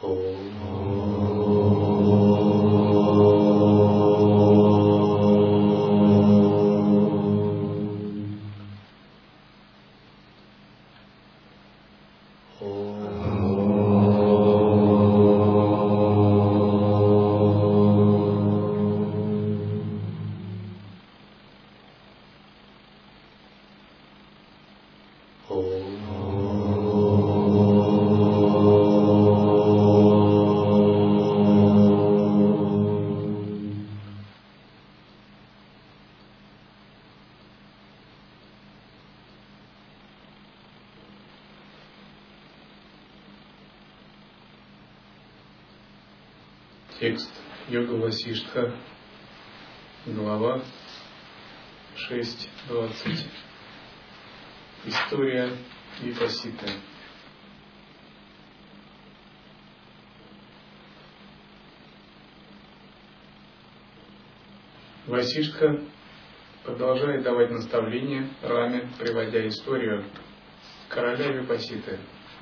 Текст Йога Васиштха, глава 6.20. История Випасситы. Васиштха продолжает давать наставления Раме, приводя историю короля Випасситы.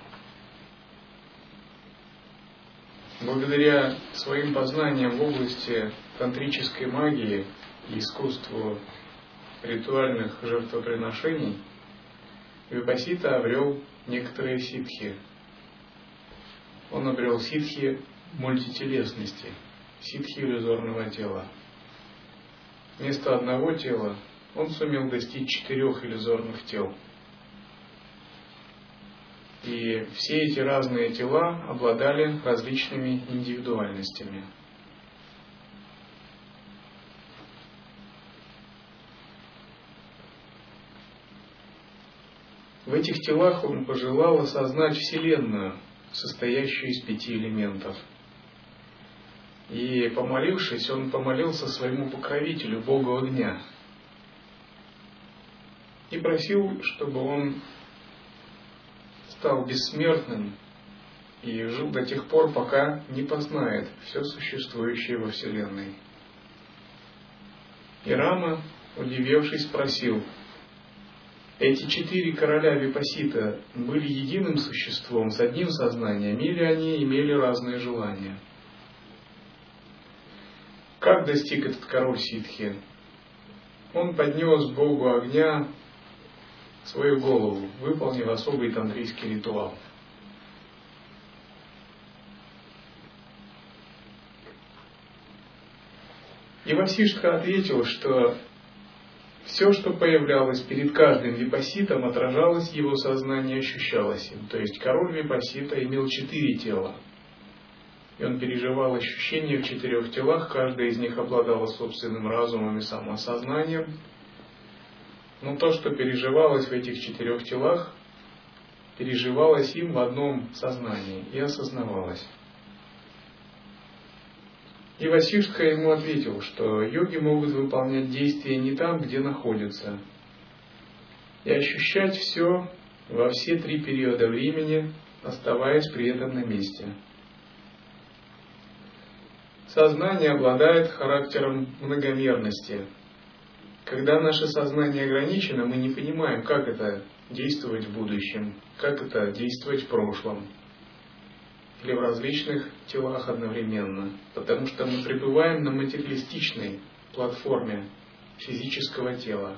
Благодаря своим познаниям в области тантрической магии и искусству ритуальных жертвоприношений, Випассита обрел некоторые ситхи. Он обрел ситхи мультителесности, ситхи иллюзорного тела. Вместо одного тела он сумел достичь 4 иллюзорных тел. И все эти разные тела обладали различными индивидуальностями. В этих телах он пожелал осознать Вселенную, состоящую из 5 элементов. И помолившись, он помолился своему покровителю, Богу огня, и просил, чтобы он стал бессмертным и жил до тех пор, пока не познает все существующее во Вселенной. И Рама, удивившись, спросил: эти 4 короля Випассита были единым существом с одним сознанием, или они имели разные желания? Как достиг этот король ситхи? Он поднес Богу огня свою голову, выполнив особый тантрийский ритуал. И Васиштха ответил, что все, что появлялось перед каждым випасситом, отражалось в его сознании и ощущалось им. То есть король Випассита имел 4 тела. И он переживал ощущения в 4 телах, каждая из них обладала собственным разумом и самосознанием. Но то, что переживалось в этих 4 телах, переживалось им в одном сознании и осознавалось. И Васиштха ему ответил, что йоги могут выполнять действия не там, где находятся, и ощущать все во все 3 периода времени, оставаясь при этом на месте. Сознание обладает характером многомерности. Когда наше сознание ограничено, мы не понимаем, как это действовать в будущем, как это действовать в прошлом или в различных телах одновременно, потому что мы пребываем на материалистичной платформе физического тела.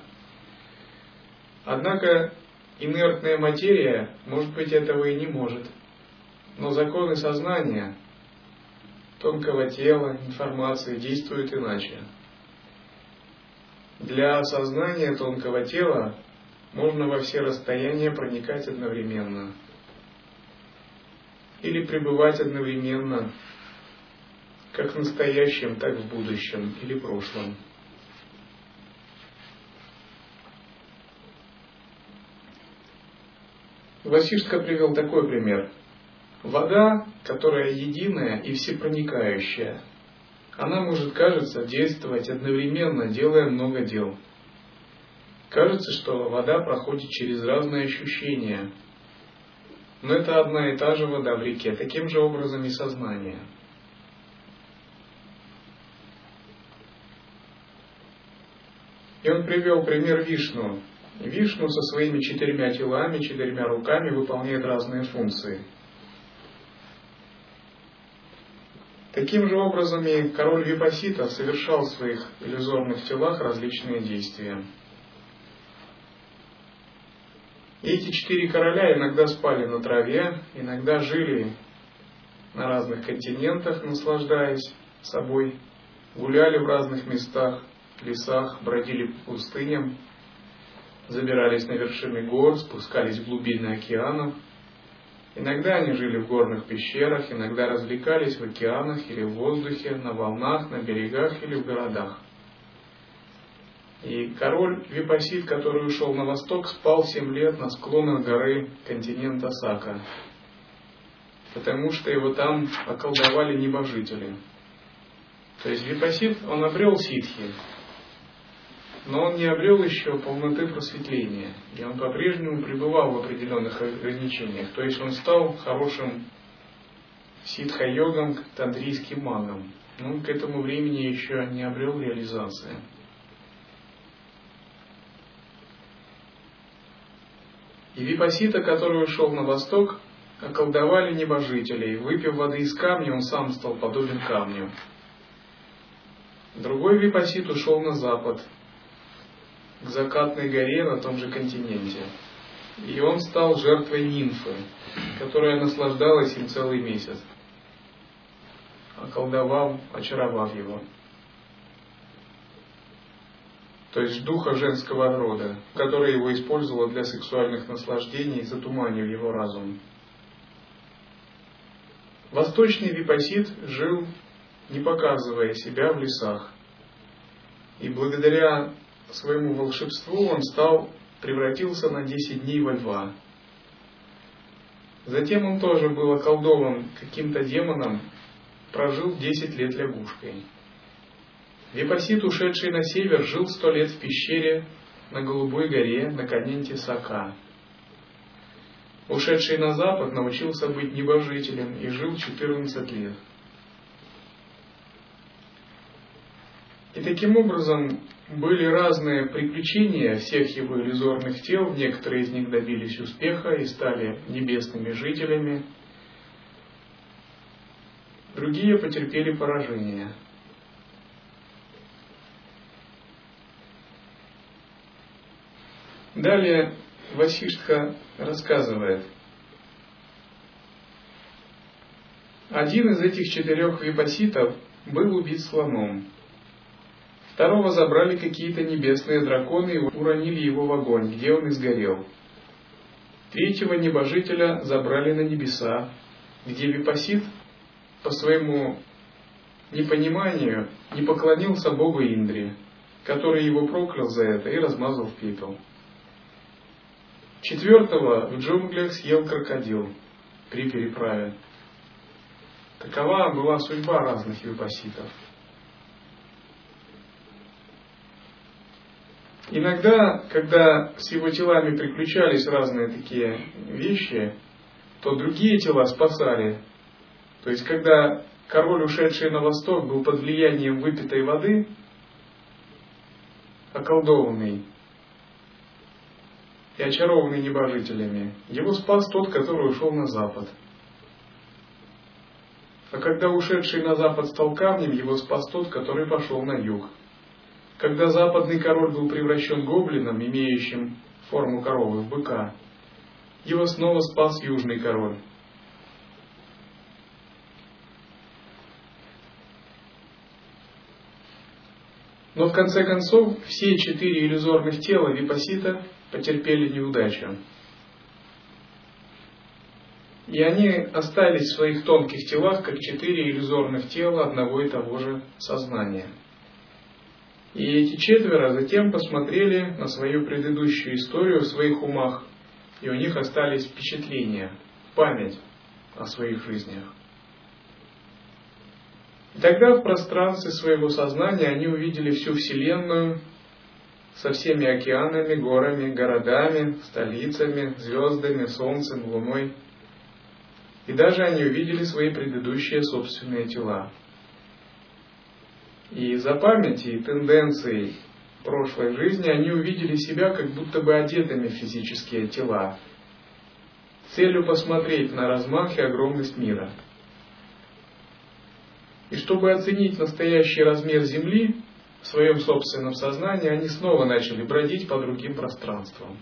Однако инертная материя, может быть, этого и не может, но законы сознания, тонкого тела, информации действуют иначе. Для осознания тонкого тела можно во все расстояния проникать одновременно или пребывать одновременно как в настоящем, так и в будущем или прошлом. Васиштха привел такой пример. Вода, которая единая и всепроникающая, она может, кажется, действовать одновременно, делая много дел. Кажется, что вода проходит через разные ощущения, но это одна и та же вода в реке, таким же образом и сознание. И он привел пример Вишну. Вишну со своими 4 телами, 4 руками выполняет разные функции. Таким же образом и король Випасита совершал в своих иллюзорных телах различные действия. И эти 4 короля иногда спали на траве, иногда жили на разных континентах, наслаждаясь собой, гуляли в разных местах, лесах, бродили по пустыням, забирались на вершины гор, спускались в глубины океанов. Иногда они жили в горных пещерах, иногда развлекались в океанах или в воздухе, на волнах, на берегах или в городах. И король Випасит, который ушел на восток, спал 7 лет на склонах горы континента Сака, потому что его там околдовали небожители. То есть Випасит, он обрел ситхи, но он не обрел еще полноты просветления, и он по-прежнему пребывал в определенных ограничениях. То есть он стал хорошим ситха-йогом, тантрийским магом, но к этому времени еще не обрел реализации. И Випасита, который ушел на восток, околдовали небожителей. Выпив воды из камня, он сам стал подобен камню. Другой Випасит ушел на запад, к закатной горе на том же континенте. И он стал жертвой нимфы, которая наслаждалась им целый месяц, околдовав, очаровав его. То есть духа женского рода, которая его использовала для сексуальных наслаждений, затуманив его разум. Восточный Випасит жил, не показывая себя, в лесах. И благодаря своему волшебству он превратился на 10 дней во льва. Затем он тоже был околдован каким-то демоном, прожил 10 лет лягушкой. Випасит, ушедший на север, жил 100 лет в пещере на Голубой горе на континенте Сака. Ушедший на запад научился быть небожителем и жил 14 лет. И таким образом были разные приключения всех его иллюзорных тел, некоторые из них добились успеха и стали небесными жителями, другие потерпели поражение. Далее Васиштха рассказывает. Один из этих 4 випаситов был убит слоном. Второго забрали какие-то небесные драконы и уронили его в огонь, где он и сгорел. Третьего небожителя забрали на небеса, где Випасит по своему непониманию не поклонился Богу Индре, который его проклял за это и размазал в пепел. 4-го в джунглях съел крокодил при переправе. Такова была судьба разных випаситов. Иногда, когда с его телами приключались разные такие вещи, то другие тела спасали. То есть, когда король, ушедший на восток, был под влиянием выпитой воды, околдованный и очарованный небожителями, его спас тот, который ушел на запад. А когда ушедший на запад стал камнем, его спас тот, который пошел на юг. Когда западный король был превращен гоблином, имеющим форму коровы, в быка, его снова спас южный король. Но в конце концов все 4 иллюзорных тела Випасита потерпели неудачу. И они остались в своих тонких телах, как 4 иллюзорных тела одного и того же сознания. И эти 4 затем посмотрели на свою предыдущую историю в своих умах, и у них остались впечатления, память о своих жизнях. И тогда в пространстве своего сознания они увидели всю Вселенную со всеми океанами, горами, городами, столицами, звездами, солнцем, луной. И даже они увидели свои предыдущие собственные тела. И из-за памяти и тенденций прошлой жизни они увидели себя как будто бы одетыми в физические тела, с целью посмотреть на размах и огромность мира. И чтобы оценить настоящий размер Земли в своем собственном сознании, они снова начали бродить по другим пространствам.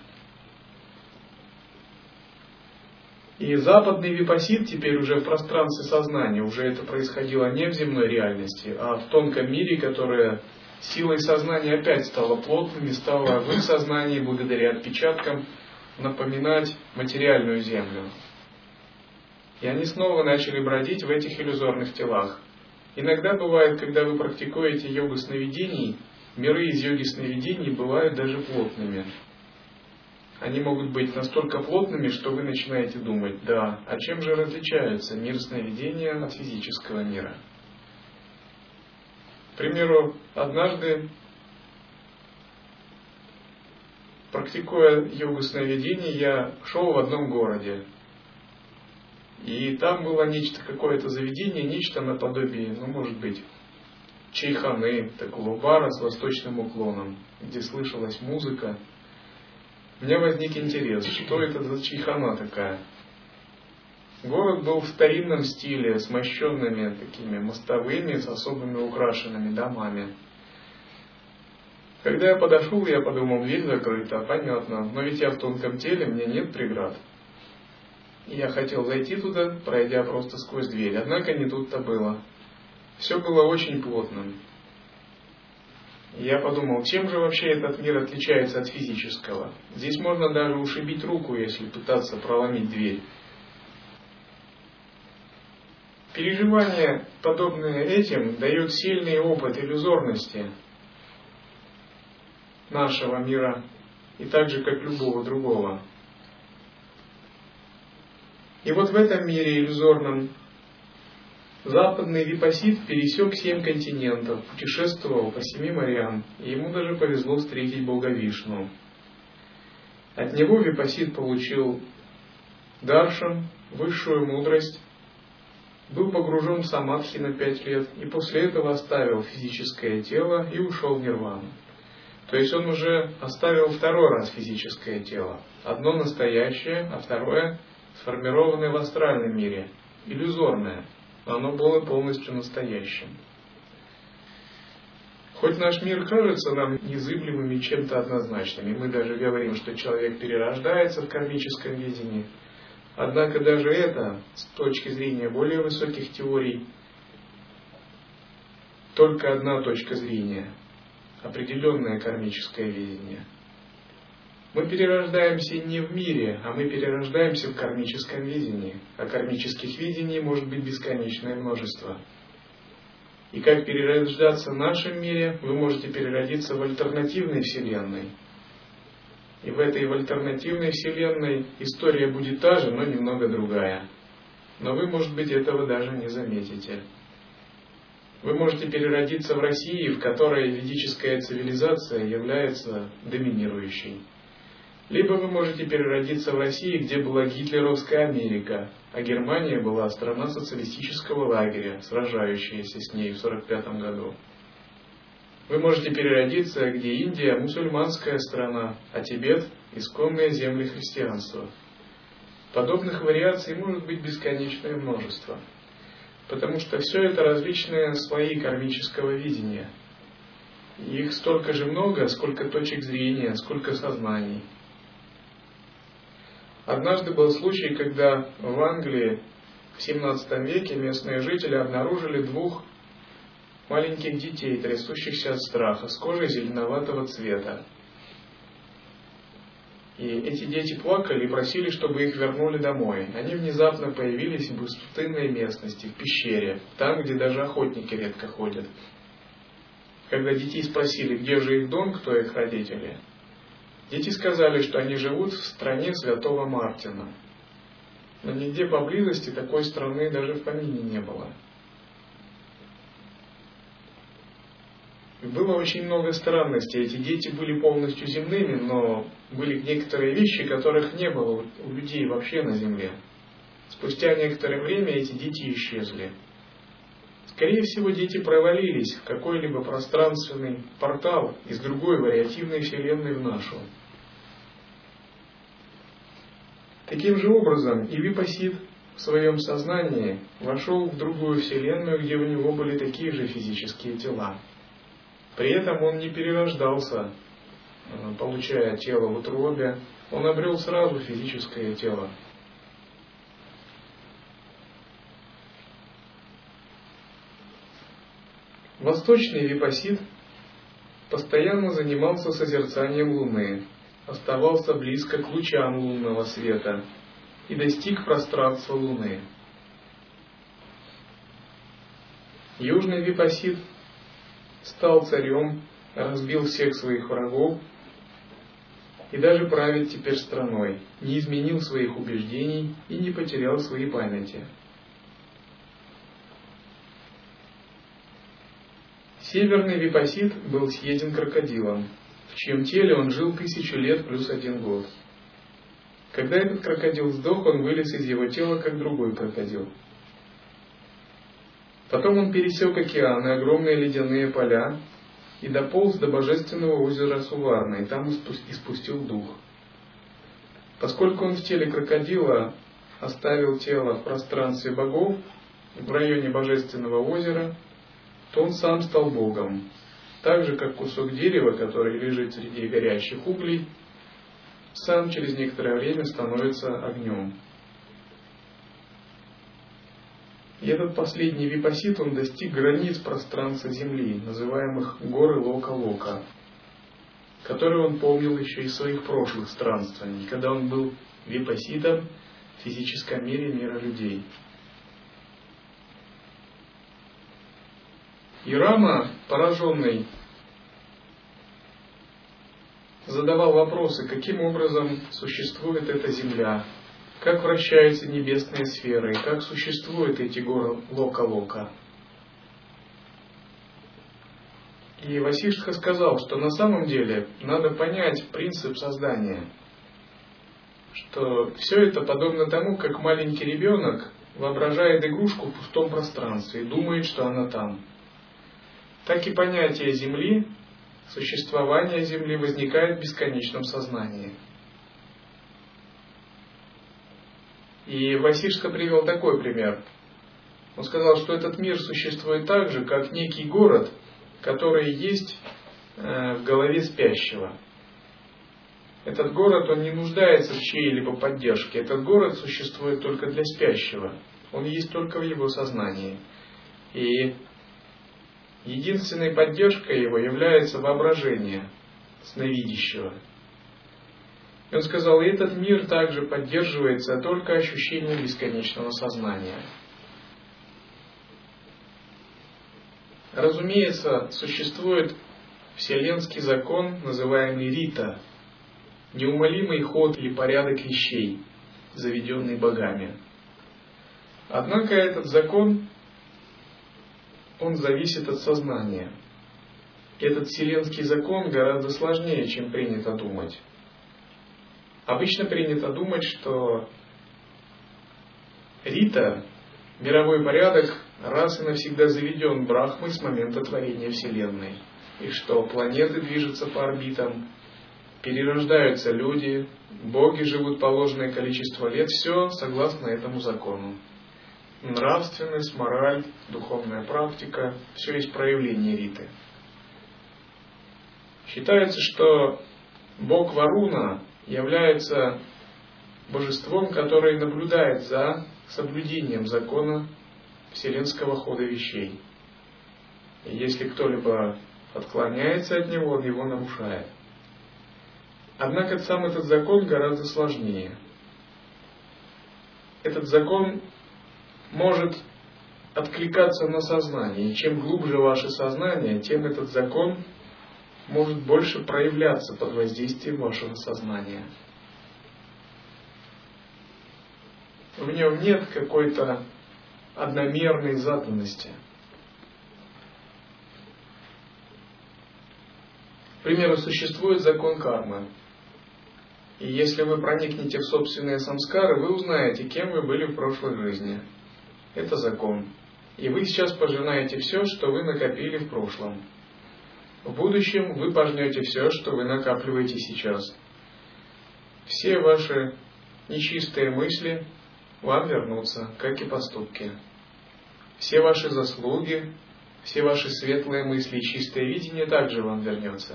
И западный випассит теперь уже в пространстве сознания, уже это происходило не в земной реальности, а в тонком мире, которое силой сознания опять стало плотным и стало в их сознании, благодаря отпечаткам, напоминать материальную землю. И они снова начали бродить в этих иллюзорных телах. Иногда бывает, когда вы практикуете йогу сновидений, миры из йоги сновидений бывают даже плотными. Они могут быть настолько плотными, что вы начинаете думать, да, а чем же различается мир сновидения от физического мира? К примеру, однажды, практикуя йогу сновидений, я шел в одном городе. И там было нечто, какое-то заведение, нечто наподобие, может быть, чайханы, такого бара с восточным уклоном, где слышалась музыка. У меня возник интерес, что это за чайхана такая. Город был в старинном стиле, с мощенными такими мостовыми, с особыми украшенными домами. Когда я подошел, я подумал, дверь закрыта, понятно, но ведь я в тонком теле, мне нет преград. Я хотел зайти туда, пройдя просто сквозь дверь, однако не тут-то было. Все было очень плотным. Я подумал, чем же вообще этот мир отличается от физического? Здесь можно даже ушибить руку, если пытаться проломить дверь. Переживание, подобное этим, дает сильный опыт иллюзорности нашего мира, и так же, как любого другого. И вот в этом мире иллюзорном западный випассит пересек 7 континентов, путешествовал по 7 морям, и ему даже повезло встретить Бога Вишну. От него випассит получил даршан, высшую мудрость, был погружен в самадхи на 5 лет, и после этого оставил физическое тело и ушел в нирвану. То есть он уже оставил второй раз физическое тело. Одно настоящее, а второе сформированное в астральном мире, иллюзорное, но оно было полностью настоящим. Хоть наш мир кажется нам незыблемым и чем-то однозначным, и мы даже говорим, что человек перерождается в кармическом видении, однако даже это, с точки зрения более высоких теорий, только одна точка зрения, определенное кармическое видение. Мы перерождаемся не в мире, а мы перерождаемся в кармическом видении. А кармических видений может быть бесконечное множество. И как перерождаться в нашем мире, вы можете переродиться в альтернативной вселенной. И в этой альтернативной вселенной история будет та же, но немного другая. Но вы, может быть, этого даже не заметите. Вы можете переродиться в России, в которой ведическая цивилизация является доминирующей. Либо вы можете переродиться в России, где была гитлеровская Америка, а Германия была страна социалистического лагеря, сражающаяся с ней в 1945 году. Вы можете переродиться, где Индия мусульманская страна, а Тибет – исконные земли христианства. Подобных вариаций может быть бесконечное множество, потому что все это различные слои кармического видения. И их столько же много, сколько точек зрения, сколько сознаний. Однажды был случай, когда в Англии в 17 веке местные жители обнаружили 2 маленьких детей, трясущихся от страха, с кожей зеленоватого цвета. И эти дети плакали и просили, чтобы их вернули домой. Они внезапно появились в пустынной местности, в пещере, там, где даже охотники редко ходят. Когда детей спросили, где же их дом, кто их родители, дети сказали, что они живут в стране Святого Мартина. Но нигде поблизости такой страны даже в помине не было. И было очень много странностей. Эти дети были полностью земными, но были некоторые вещи, которых не было у людей вообще на земле. Спустя некоторое время эти дети исчезли. Скорее всего, дети провалились в какой-либо пространственный портал из другой вариативной вселенной в нашу. Таким же образом и випассит в своем сознании вошел в другую вселенную, где у него были такие же физические тела. При этом он не перерождался, получая тело в утробе, он обрел сразу физическое тело. Восточный Випассит постоянно занимался созерцанием Луны, оставался близко к лучам лунного света и достиг пространства Луны. Южный Випассит стал царем, разбил всех своих врагов и даже правит теперь страной, не изменил своих убеждений и не потерял своей памяти. Северный Випассит был съеден крокодилом, в чьем теле он жил 1000 лет плюс 1 год. Когда этот крокодил сдох, он вылез из его тела, как другой крокодил. Потом он пересек океаны, огромные ледяные поля, и дополз до божественного озера Суварна, и там испустил дух. Поскольку он в теле крокодила оставил тело в пространстве богов, в районе божественного озера, то он сам стал Богом, так же, как кусок дерева, который лежит среди горящих углей, сам через некоторое время становится огнем. И этот последний Випассит, он достиг границ пространства Земли, называемых горы Лока-Лока, которые он помнил еще из своих прошлых странствований, когда он был Випасситом в физическом мире мира людей. И Рама, пораженный, задавал вопросы, каким образом существует эта Земля, как вращаются небесные сферы, как существуют эти горы Лока-Лока. И Васиштха сказал, что на самом деле надо понять принцип создания, что все это подобно тому, как маленький ребенок воображает игрушку в пустом пространстве и думает, что она там. Так и понятие Земли, существование Земли возникает в бесконечном сознании. И Васиштха привел такой пример. Он сказал, что этот мир существует так же, как некий город, который есть в голове спящего. Этот город, он не нуждается в чьей-либо поддержке. Этот город существует только для спящего. Он есть только в его сознании. И единственной поддержкой его является воображение сновидящего. И он сказал, и этот мир также поддерживается только ощущением бесконечного сознания. Разумеется, существует вселенский закон, называемый Рита, неумолимый ход или порядок вещей, заведенный богами. Однако этот закон, он зависит от сознания. Этот вселенский закон гораздо сложнее, чем принято думать. Обычно принято думать, что Рита, мировой порядок, раз и навсегда заведен Брахмой с момента творения Вселенной. И что планеты движутся по орбитам, перерождаются люди, боги живут положенное количество лет, все согласно этому закону. Нравственность, мораль, духовная практика, все есть проявление Риты. Считается, что бог Варуна является божеством, которое наблюдает за соблюдением закона вселенского хода вещей. И если кто-либо отклоняется от него, он его нарушает. Однако сам этот закон гораздо сложнее. Этот закон может откликаться на сознание. И чем глубже ваше сознание, тем этот закон может больше проявляться под воздействием вашего сознания. В нем нет какой-то одномерной заданности. К примеру, существует закон кармы. И если вы проникнете в собственные самскары, вы узнаете, кем вы были в прошлой жизни. Это закон. И вы сейчас пожинаете все, что вы накопили в прошлом. В будущем вы пожнете все, что вы накапливаете сейчас. Все ваши нечистые мысли, вам вернутся, как и поступки. Все ваши заслуги, все ваши светлые мысли и чистое видение также вам вернется.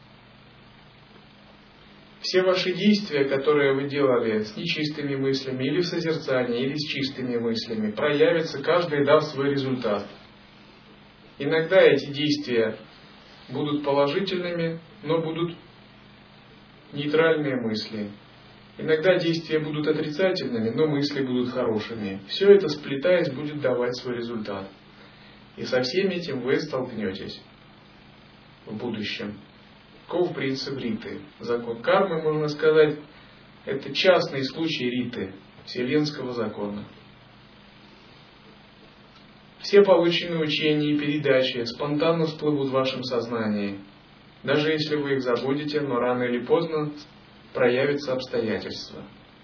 Все ваши действия, которые вы делали с нечистыми мыслями, или в созерцании, или с чистыми мыслями, проявятся, каждый дав свой результат. Иногда эти действия будут положительными, но будут нейтральные мысли. Иногда действия будут отрицательными, но мысли будут хорошими. Все это, сплетаясь, будет давать свой результат. И со всем этим вы столкнетесь в будущем. Таков принцип Риты. Закон кармы, можно сказать, это частный случай Риты, вселенского закона. Все полученные учения и передачи спонтанно всплывут в вашем сознании. Даже если вы их забудете, но рано или поздно проявятся обстоятельства.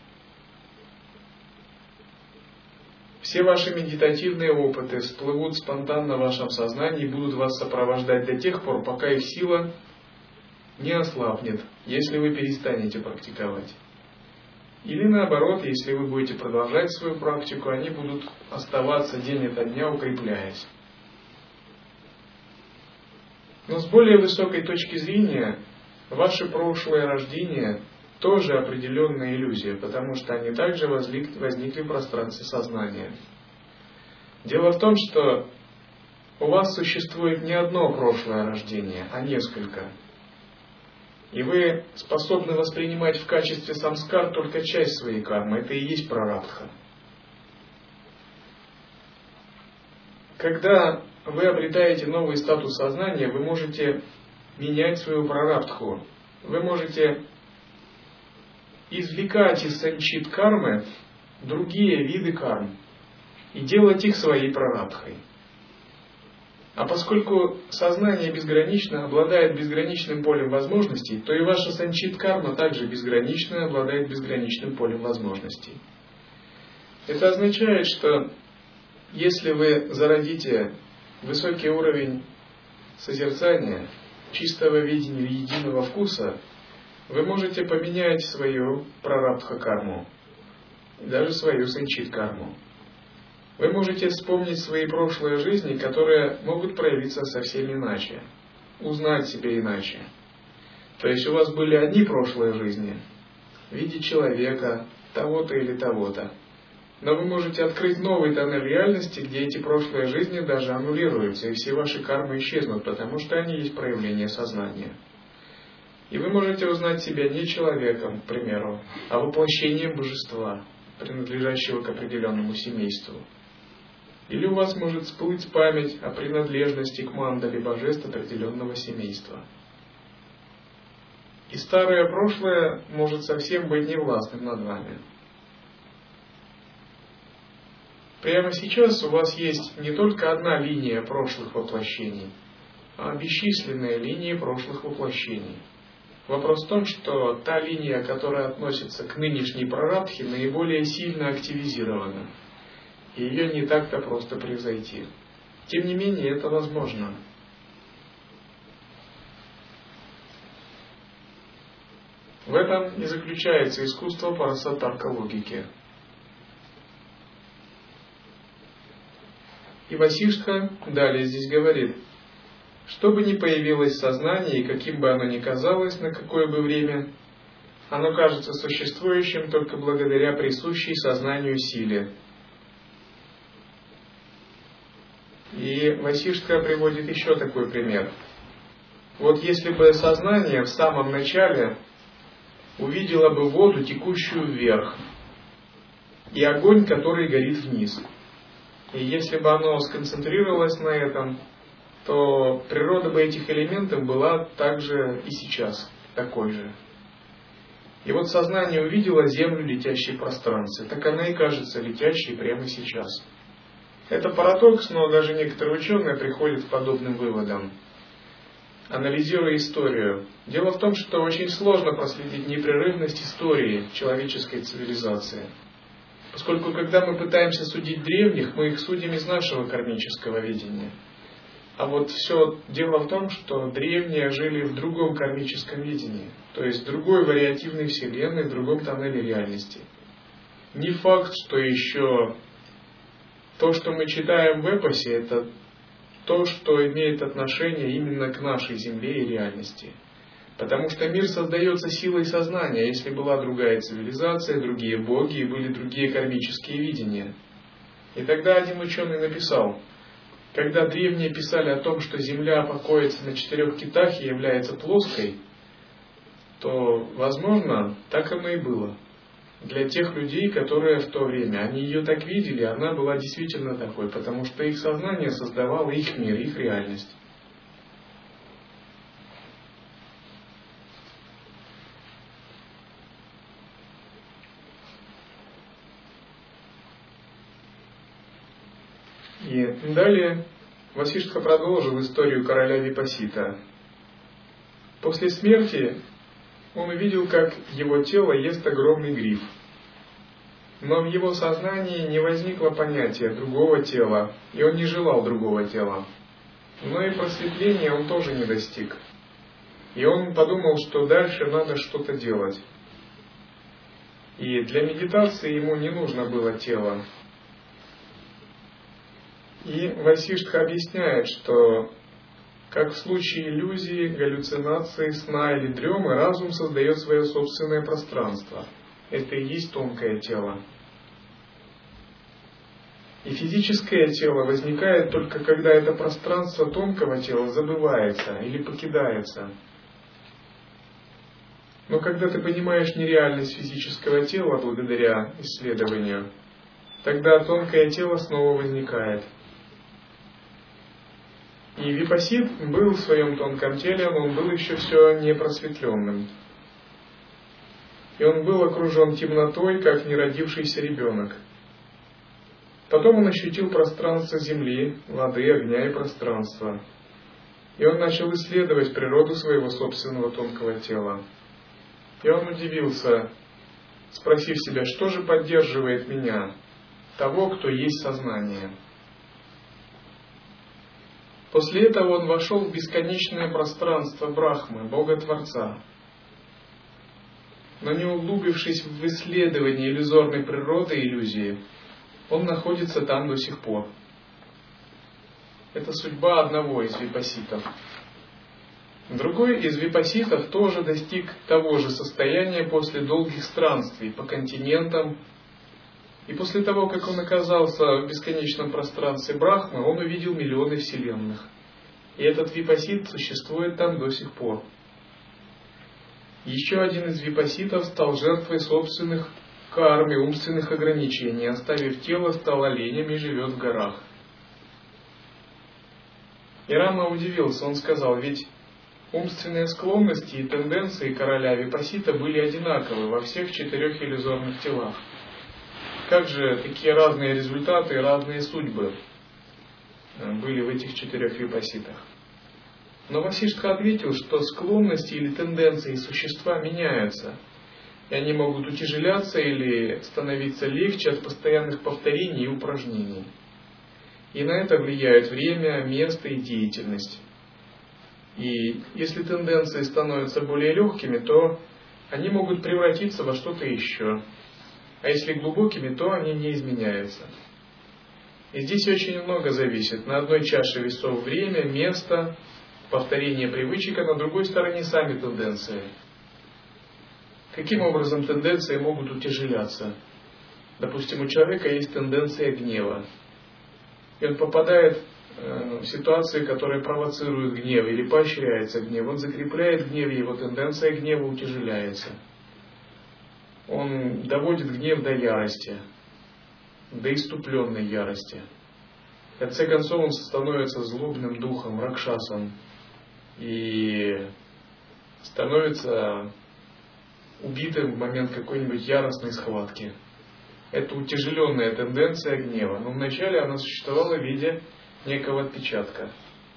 Все ваши медитативные опыты всплывут спонтанно в вашем сознании и будут вас сопровождать до тех пор, пока их сила не ослабнет, если вы перестанете практиковать. Или наоборот, если вы будете продолжать свою практику, они будут оставаться день ото дня, укрепляясь. Но с более высокой точки зрения, ваши прошлые рождения тоже определенная иллюзия, потому что они также возникли в пространстве сознания. Дело в том, что у вас существует не одно прошлое рождение, а несколько. И вы способны воспринимать в качестве самскар только часть своей кармы. Это и есть прарабдха. Когда вы обретаете новый статус сознания, вы можете менять свою прарабдху. Вы можете извлекать из санчит кармы другие виды карм и делать их своей прарабдхой. А поскольку сознание безгранично, обладает безграничным полем возможностей, то и ваша санчит карма также безгранично обладает безграничным полем возможностей. Это означает, что если вы зародите высокий уровень созерцания, чистого видения и единого вкуса, вы можете поменять свою прарабдха карму и даже свою санчит карму. Вы можете вспомнить свои прошлые жизни, которые могут проявиться совсем иначе, узнать себя иначе. То есть у вас были одни прошлые жизни в виде человека, того-то или того-то. Но вы можете открыть новый тоннель реальности, где эти прошлые жизни даже аннулируются, и все ваши кармы исчезнут, потому что они есть проявление сознания. И вы можете узнать себя не человеком, к примеру, а воплощением божества, принадлежащего к определенному семейству. Или у вас может всплыть память о принадлежности к мандале божеств определенного семейства. И старое прошлое может совсем быть невластным над вами. Прямо сейчас у вас есть не только одна линия прошлых воплощений, а бесчисленные линии прошлых воплощений. Вопрос в том, что та линия, которая относится к нынешней прарабдхе, наиболее сильно активизирована. И ее не так-то просто превзойти. Тем не менее, это возможно. В этом и заключается искусство парасатарка логики. И Васиштха далее здесь говорит: что бы ни появилось в сознании, и каким бы оно ни казалось, на какое бы время, оно кажется существующим только благодаря присущей сознанию силе. И Васиштха приводит еще такой пример. Вот если бы сознание в самом начале увидело бы воду, текущую вверх, и огонь, который горит вниз, и если бы оно сконцентрировалось на этом, то природа бы этих элементов была также и сейчас такой же. И вот сознание увидело Землю, летящей в пространстве, так она и кажется летящей прямо сейчас. Это парадокс, но даже некоторые ученые приходят к подобным выводам, анализируя историю. Дело в том, что очень сложно проследить непрерывность истории человеческой цивилизации. Поскольку, когда мы пытаемся судить древних, мы их судим из нашего кармического видения. А вот все дело в том, что древние жили в другом кармическом видении, то есть в другой вариативной вселенной, в другом тоннеле реальности. не факт, что еще то, что мы читаем в эпосе, это то, что имеет отношение именно к нашей Земле и реальности. Потому что мир создается силой сознания. Если была другая цивилизация, другие боги и были другие кармические видения. И тогда один ученый написал, когда древние писали о том, что Земля покоится на 4 китах и является плоской, то, возможно, так оно и было. Для тех людей, которые в то время, они ее так видели, она была действительно такой, потому что их сознание создавало их мир, их реальность. И далее Васиштха продолжил историю короля Випасита. После смерти он увидел, как его тело ест огромный гриф. Но в его сознании не возникло понятия другого тела, и он не желал другого тела. Но и просветления он тоже не достиг. И он подумал, что дальше надо что-то делать. И для медитации ему не нужно было тело. И Васиштха объясняет, что как в случае иллюзии, галлюцинации, сна или дремы, разум создает свое собственное пространство. Это и есть тонкое тело. И физическое тело возникает только когда это пространство тонкого тела забывается или покидается. Но когда ты понимаешь нереальность физического тела благодаря исследованию, тогда тонкое тело снова возникает. И Випасит был в своем тонком теле, но он был еще все непросветленным. И он был окружен темнотой, как неродившийся ребенок. Потом он ощутил пространство земли, воды, огня и пространства. И он начал исследовать природу своего собственного тонкого тела. И он удивился, спросив себя, что же поддерживает меня, того, кто есть сознание. После этого он вошел в бесконечное пространство Брахмы, Бога-Творца. Но не углубившись в исследование иллюзорной природы иллюзии, он находится там до сих пор. Это судьба одного из випасситов. Другой из випасситов тоже достиг того же состояния после долгих странствий по континентам. И после того, как он оказался в бесконечном пространстве Брахмы, он увидел миллионы вселенных. И этот випассит существует там до сих пор. Еще один из випасситов стал жертвой собственных карм и умственных ограничений, оставив тело, стал оленем и живет в горах. И Рама удивился, он сказал, ведь умственные склонности и тенденции короля Випасита были одинаковы во всех 4 иллюзорных телах. Как же такие разные результаты и разные судьбы были в этих 4 випасситах? Но Васиштха ответил, что склонности или тенденции существа меняются, и они могут утяжеляться или становиться легче от постоянных повторений и упражнений. И на это влияют время, место и деятельность. И если тенденции становятся более легкими, то они могут превратиться во что-то еще. А если глубокими, то они не изменяются. И здесь очень много зависит. На одной чаше весов время, место, повторение привычек, а на другой стороне сами тенденции. Каким образом тенденции могут утяжеляться? Допустим, у человека есть тенденция гнева. И он попадает в ситуации, которые провоцируют гнев или поощряется гнев. Он закрепляет гнев, и его тенденция гнева утяжеляется. Он доводит гнев до ярости, до исступленной ярости. В конце концов он становится злобным духом, ракшасом, и становится убитым в момент какой-нибудь яростной схватки. Это утяжеленная тенденция гнева, но вначале она существовала в виде некого отпечатка.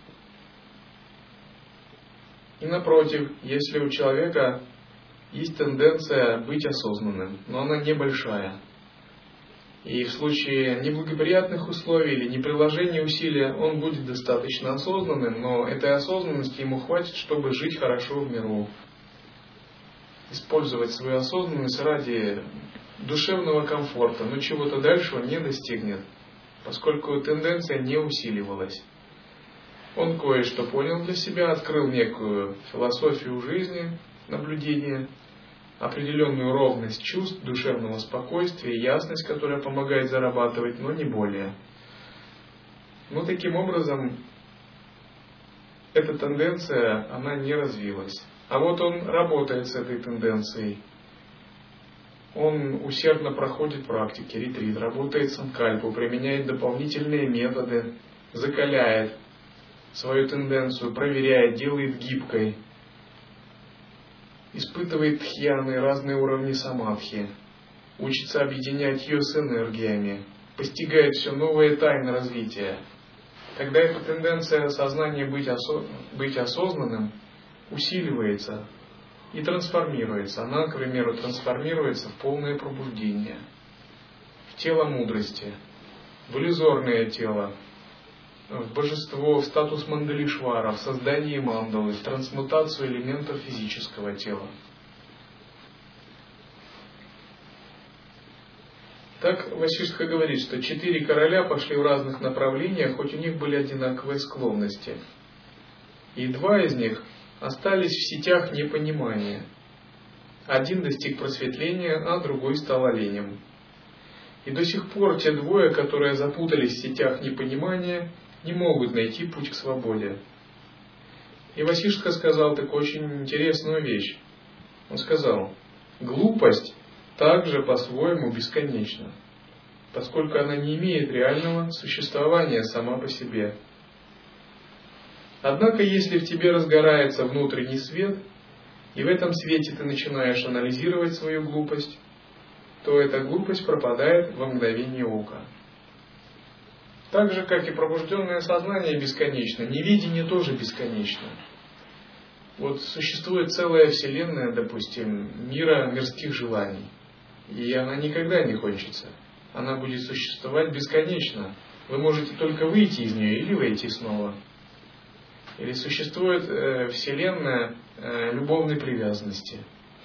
И напротив, если у человека есть тенденция быть осознанным, но она небольшая. И в случае неблагоприятных условий или неприложения усилия он будет достаточно осознанным, но этой осознанности ему хватит, чтобы жить хорошо в миру. Использовать свою осознанность ради душевного комфорта, но чего-то дальше он не достигнет, поскольку тенденция не усиливалась. Он кое-что понял для себя, открыл некую философию жизни, наблюдения, определенную ровность чувств, душевного спокойствия, ясность, которая помогает зарабатывать, но не более. Но таким образом, эта тенденция, она не развилась. А вот он работает с этой тенденцией. Он усердно проходит практики, ретрит, работает санкальпу, применяет дополнительные методы, закаляет свою тенденцию, проверяет, делает гибкой, испытывает тхьяны, разные уровни самадхи, учится объединять ее с энергиями, постигает все новые тайны развития. Тогда эта тенденция сознания быть осознанным усиливается и трансформируется. Она, к примеру, трансформируется в полное пробуждение, в тело мудрости, в иллюзорное тело, в божество, в статус Мандалишвара, в создание мандалы, в трансмутацию элементов физического тела. Так Васиштха говорит, что 4 короля пошли в разных направлениях, хоть у них были одинаковые склонности. И 2 из них остались в сетях непонимания. Один достиг просветления, а другой стал оленем. И до сих пор те 2, которые запутались в сетях непонимания, не могут найти путь к свободе. И Васиштха сказал такую очень интересную вещь. Он сказал: глупость также по-своему бесконечна, поскольку она не имеет реального существования сама по себе. Однако, если в тебе разгорается внутренний свет, и в этом свете ты начинаешь анализировать свою глупость, то эта глупость пропадает во мгновение ока. Так же, как и пробужденное сознание бесконечно, невидение тоже бесконечно. Вот существует целая вселенная, допустим, мира мирских желаний. И она никогда не кончится. Она будет существовать бесконечно. Вы можете только выйти из нее или войти снова. Или существует вселенная любовной привязанности.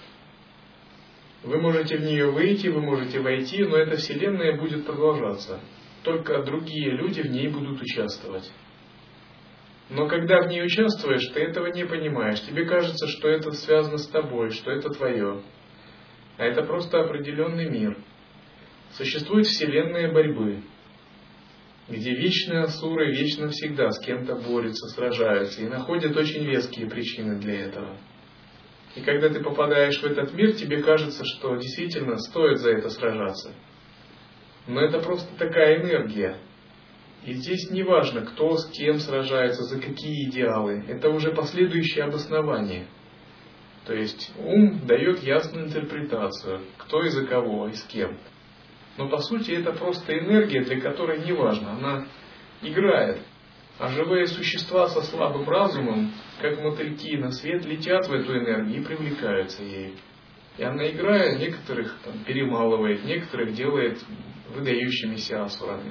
Вы можете в нее выйти, вы можете войти, но эта вселенная будет продолжаться. Только другие люди в ней будут участвовать. Но когда в ней участвуешь, ты этого не понимаешь. Тебе кажется, что это связано с тобой, что это твое. А это просто определенный мир. Существует вселенная борьбы, где вечные асуры вечно всегда с кем-то борются, сражаются и находят очень веские причины для этого. И когда ты попадаешь в этот мир, тебе кажется, что действительно стоит за это сражаться. Но это просто такая энергия. И здесь не важно, кто с кем сражается, за какие идеалы. Это уже последующее обоснование. То есть ум дает ясную интерпретацию, кто и за кого, и с кем. Но по сути это просто энергия, для которой не важно, она играет. А живые существа со слабым разумом, как мотыльки на свет, летят в эту энергию и привлекаются ею. И она, играя, некоторых перемалывает, некоторых делает выдающимися асурами.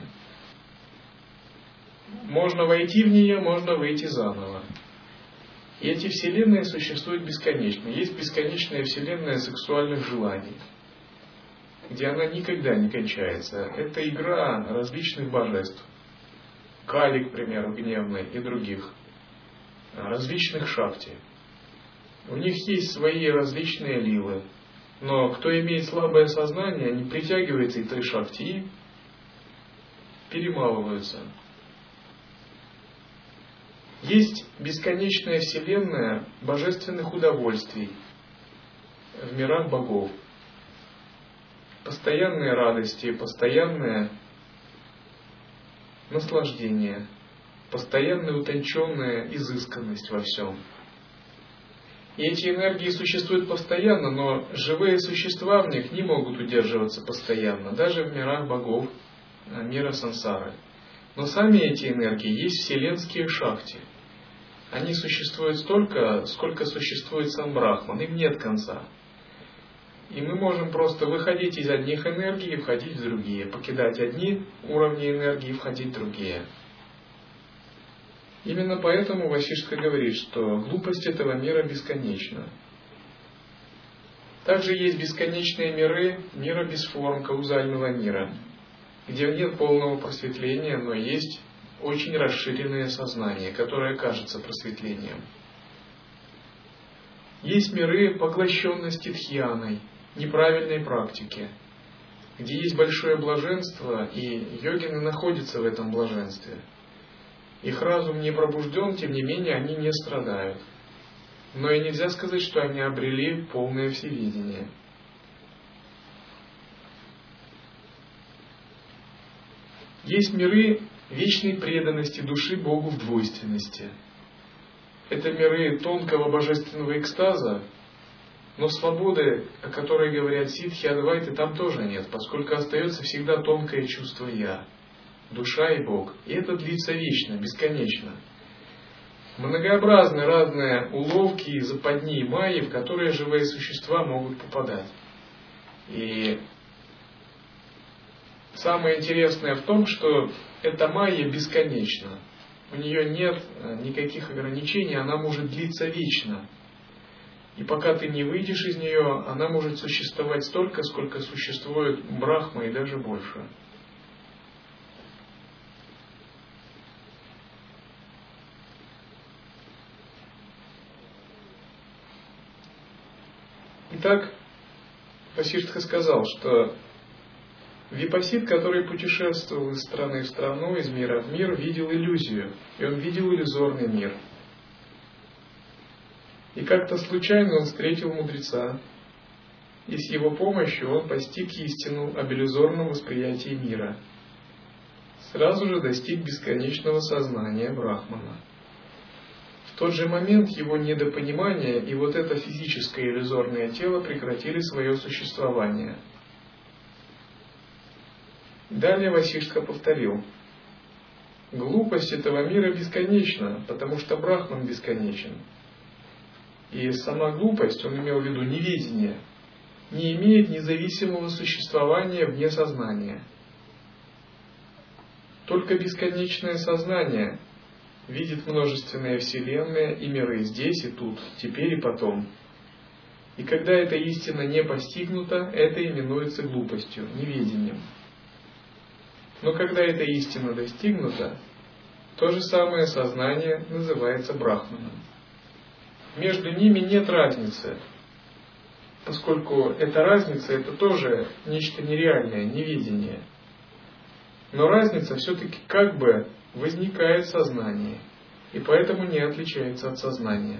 Можно войти в нее, можно выйти заново. И эти вселенные существуют бесконечно. Есть бесконечная вселенная сексуальных желаний, где она никогда не кончается. Это игра различных божеств. Кали, к примеру, гневной, и других. Различных шакти. У них есть свои различные лилы. Но кто имеет слабое сознание, они притягиваются этой шакти и перемалываются. Есть бесконечная вселенная божественных удовольствий в мирах богов. Постоянные радости, постоянное наслаждение, постоянная утонченная изысканность во всем. И эти энергии существуют постоянно, но живые существа в них не могут удерживаться постоянно, даже в мирах богов, мира сансары. Но сами эти энергии есть вселенские шакти. Они существуют столько, сколько существует сам Брахман, им нет конца. И мы можем просто выходить из одних энергий и входить в другие, покидать одни уровни энергии и входить в другие. Именно поэтому Васиштха говорит, что глупость этого мира бесконечна. Также есть бесконечные миры, мира без форм, каузального мира, где нет полного просветления, но есть очень расширенное сознание, которое кажется просветлением. Есть миры поглощенности дхьяной, неправильной практики, где есть большое блаженство, и йогины находятся в этом блаженстве. Их разум не пробужден, тем не менее они не страдают. Но и нельзя сказать, что они обрели полное всеведение. Есть миры вечной преданности души Богу в двойственности. Это миры тонкого божественного экстаза, но свободы, о которой говорят ситхи, адвайты, там тоже нет, поскольку остается всегда тонкое чувство «я», душа и Бог. И это длится вечно, бесконечно. Многообразны разные уловки и западни майи, в которые живые существа могут попадать. И самое интересное в том, что эта майя бесконечна. У нее нет никаких ограничений, она может длиться вечно. И пока ты не выйдешь из нее, она может существовать столько, сколько существует Брахма и даже больше. Итак, Васиштха сказал, что Випасит, который путешествовал из страны в страну, из мира в мир, видел иллюзию, и он видел иллюзорный мир. И как-то случайно он встретил мудреца, и с его помощью он постиг истину об иллюзорном восприятии мира. Сразу же достиг бесконечного сознания Брахмана. В тот же момент его недопонимание и вот это физическое иллюзорное тело прекратили свое существование. Далее Васиштха повторил: глупость этого мира бесконечна, потому что Брахман бесконечен. И сама глупость, он имел в виду неведение, не имеет независимого существования вне сознания. Только бесконечное сознание видит множественные вселенные и миры здесь и тут, теперь и потом. И когда эта истина не постигнута, это именуется глупостью, неведением. Но когда эта истина достигнута, то же самое сознание называется Брахманом. Между ними нет разницы, поскольку эта разница — это тоже нечто нереальное, неведение. Но разница все-таки как бы возникает в сознании, и поэтому не отличается от сознания.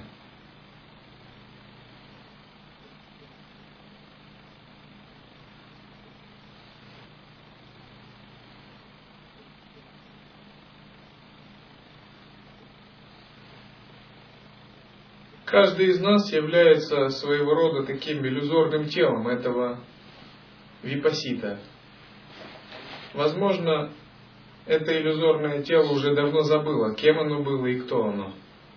Каждый из нас является своего рода таким иллюзорным телом этого випасита. Возможно, это иллюзорное тело уже давно забыло, кем оно было и кто оно.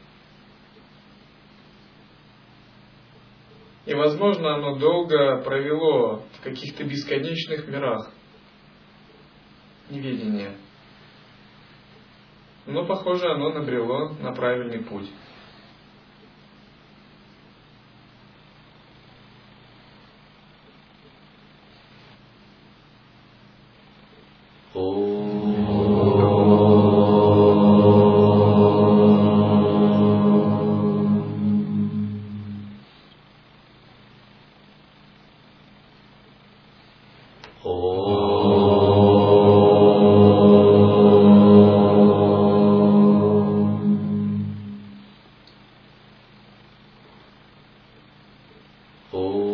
И, возможно, оно долго провело в каких-то бесконечных мирах неведения. Но, похоже, оно набрело на правильный путь. Oh.